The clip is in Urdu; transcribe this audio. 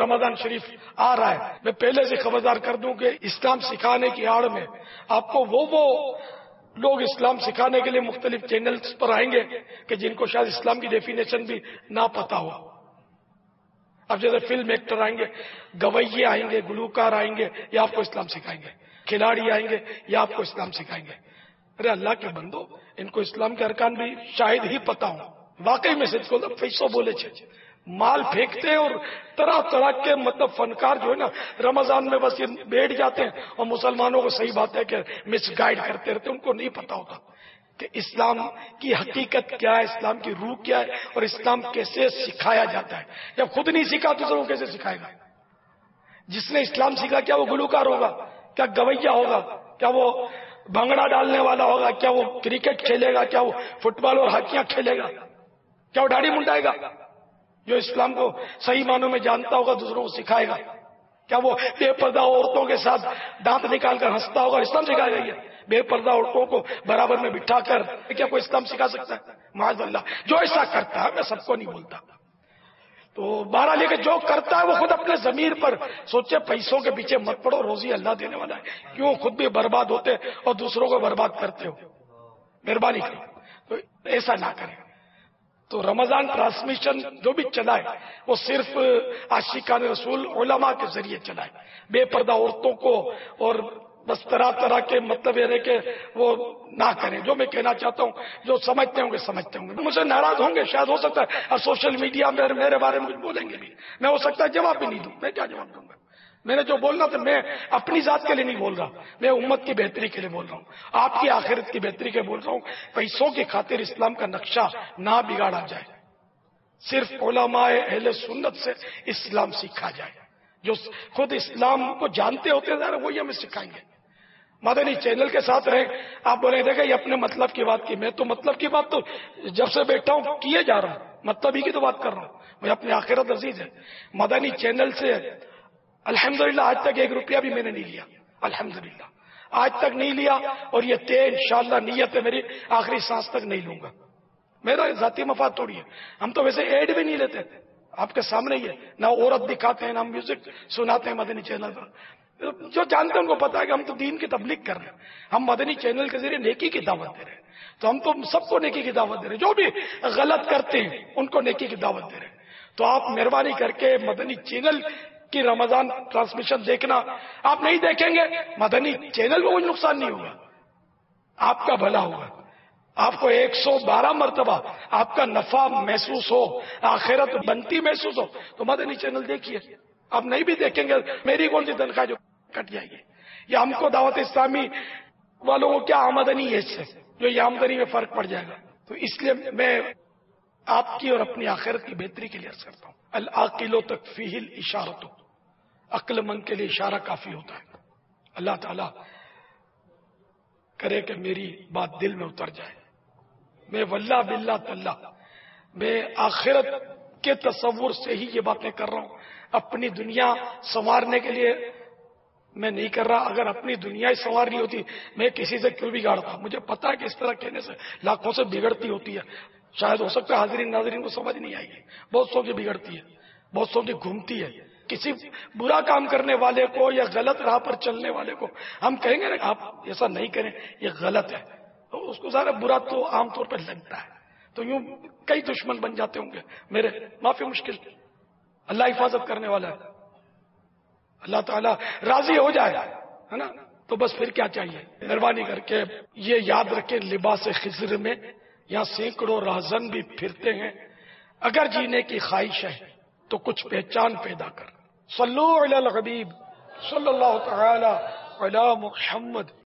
رمضان شریف آ رہا ہے، میں پہلے سے خبردار کر دوں کہ اسلام سکھانے کی آڑ میں آپ کو وہ لوگ اسلام سکھانے کے لیے مختلف چینلز پر آئیں گے کہ جن کو شاید اسلام کی ڈیفینیشن بھی نہ پتا ہو. اب جیسے فلم ایکٹر آئیں گے، گویے آئیں گے، گلوکار آئیں گے، یہ آپ کو اسلام سکھائیں گے. کھلاڑی آئیں گے، یہ آپ کو اسلام سکھائیں گے. ارے اللہ کے بندو، ان کو اسلام کے ارکان بھی شاید ہی پتا ہوں. واقعی میں سچ کو پیسوں بولے مال پھینکتے ہیں، اور طرح طرح کے فنکار جو ہے نا رمضان میں بس یہ بیٹھ جاتے ہیں اور مسلمانوں کو صحیح بات ہے کہ مس گائیڈ کرتے رہتے. ان کو نہیں پتا ہوتا کہ اسلام کی حقیقت کیا ہے، اسلام کی روح کیا ہے، اور اسلام کیسے سکھایا جاتا ہے. جب خود نہیں سیکھا تو وہ کیسے سکھائے گا؟ جس نے اسلام سیکھا کیا وہ گلوکار ہوگا؟ کیا گویا ہوگا؟ کیا وہ بھنگڑا ڈالنے والا ہوگا؟ کیا وہ کرکٹ کھیلے گا؟ کیا وہ فٹ بال اور ہاکیاں کھیلے گا؟ کیا وہ داڑھی منڈائے گا؟ جو اسلام کو صحیح معنوں میں جانتا ہوگا دوسروں کو سکھائے گا. کیا وہ بے پردہ عورتوں کے ساتھ دانت نکال کر ہنستا ہوگا؟ اسلام سکھائے گا؟ یہ بے پردہ عورتوں کو برابر میں بٹھا کر کیا کوئی اسلام سکھا سکتا ہے؟ معاذ اللہ. جو ایسا کرتا ہے، میں سب کو نہیں بولتا، تو بہرحال کہ جو کرتا ہے وہ خود اپنے ضمیر پر سوچے. پیسوں کے پیچھے مت پڑو، روزی اللہ دینے والا ہے. کیوں خود بھی برباد ہوتے اور دوسروں کو برباد کرتے ہو؟ مہربانی کرو تو ایسا نہ کریں. تو رمضان ٹرانسمیشن جو بھی چلا ہے وہ صرف عاشقان رسول علماء کے ذریعے چلا ہے. بے پردہ عورتوں کو اور بس طرح طرح کے یہ ہے کہ وہ نہ کریں. جو میں کہنا چاہتا ہوں، جو سمجھتے ہوں گے سمجھتے ہوں گے، مجھ سے ناراض ہوں گے شاید، ہو سکتا ہے. اور سوشل میڈیا میں میرے بارے میں کچھ بولیں گے بھی، میں ہو سکتا ہے جواب بھی نہیں دوں. میں کیا جواب دوں گا؟ میں نے جو بولنا تھا، میں اپنی ذات کے لیے نہیں بول رہا، میں امت کی بہتری کے لیے بول رہا ہوں، آپ کی آخرت کی بہتری کے لیے بول رہا ہوں. پیسوں کی خاطر اسلام کا نقشہ نہ بگاڑا جائے. صرف علماء اہل سنت سے اسلام سیکھا جائے، جو خود اسلام کو جانتے ہوتے ہیں وہی ہمیں سکھائیں گے. مدنی چینل کے ساتھ رہیں. آپ بولیں دیکھیں یہ اپنے مطلب کی بات کی، میں تو مطلب کی بات تو جب سے بیٹھا ہوں کیے جا رہا ہوں، مطلب ہی کی تو بات کر رہا ہوں. مجھے اپنی آخرت عزیز ہے. مدنی چینل سے الحمدللہ آج تک 1 روپیہ بھی میں نے نہیں لیا، الحمدللہ آج تک نہیں لیا. اور یہ انشاءاللہ نیت ہے میری، آخری سانس تک نہیں لوں گا. میرا ذاتی مفاد تھوڑی ہے. ہم تو ویسے ایڈ بھی نہیں لیتے، آپ کے سامنے ہی ہے. نہ عورت دکھاتے ہیں، نہ میوزک سناتے ہیں مدنی چینل پر. جو جانتے ہیں ان کو پتا ہے کہ ہم تو دین کی تبلیغ کر رہے ہیں. ہم مدنی چینل کے ذریعے نیکی کی دعوت دے رہے ہیں، تو ہم تو سب کو نیکی کی دعوت دے رہے ہیں. جو بھی غلط کرتے ہیں ان کو نیکی کی دعوت دے رہے ہیں. تو آپ مہربانی کر کے مدنی چینل کی رمضان ٹرانسمیشن دیکھنا. آپ نہیں دیکھیں گے مدنی چینل میں کوئی نقصان نہیں ہوگا، آپ کا بھلا ہوگا. آپ کو 112 مرتبہ آپ کا نفع محسوس ہو، آخرت بنتی محسوس ہو، تو مدنی چینل دیکھیے. آپ نہیں بھی دیکھیں گے، میری کون سی تنخواہ جو کٹ جائے گی؟ یا ہم کو دعوت اسلامی والوں کو کیا آمدنی ہے اس سے جو یہ آمدنی میں فرق پڑ جائے گا؟ تو اس لیے میں آپ کی اور اپنی آخرت کی بہتری کے لیے عرض کرتا ہوں، العاقل تکفیہ الاشارۃ، عقل مند کے لیے اشارہ کافی ہوتا ہے. اللہ تعالی کرے کہ میری بات دل میں اتر جائے. میں واللہ باللہ تاللہ میں آخرت کے تصور سے ہی یہ باتیں کر رہا ہوں. اپنی دنیا سنوارنے کے لیے میں نہیں کر رہا. اگر اپنی دنیا ہی سنوارنی ہوتی میں کسی سے کیوں بگاڑتا؟ مجھے پتا ہے کہ اس طرح کہنے سے لاکھوں سے بگڑتی ہوتی ہے. شاید ہو سکتا ہے حاضرین ناظرین کو سمجھ نہیں آئی ہے. بہت سو کی بگڑتی ہے، بہت سو کی گھومتی ہے. کسی برا کام کرنے والے کو یا غلط راہ پر چلنے والے کو ہم کہیں گے نا آپ ایسا نہیں کریں، یہ غلط ہے، تو اس کو ذرا برا تو عام طور پر لگتا ہے. تو یوں کئی دشمن بن جاتے ہوں گے میرے. معافی مشکل، اللہ حفاظت کرنے والا ہے. اللہ تعالیٰ راضی ہو جائے ہے نا، تو بس پھر کیا چاہیے. مہربانی کر کے یہ یاد رکھیں، لباس خضر میں یہاں سینکڑوں راہزن بھی پھرتے ہیں. اگر جینے کی خواہش ہے تو کچھ پہچان پیدا کر. صلو علی الحبیب صلی اللہ تعالی علی محمد.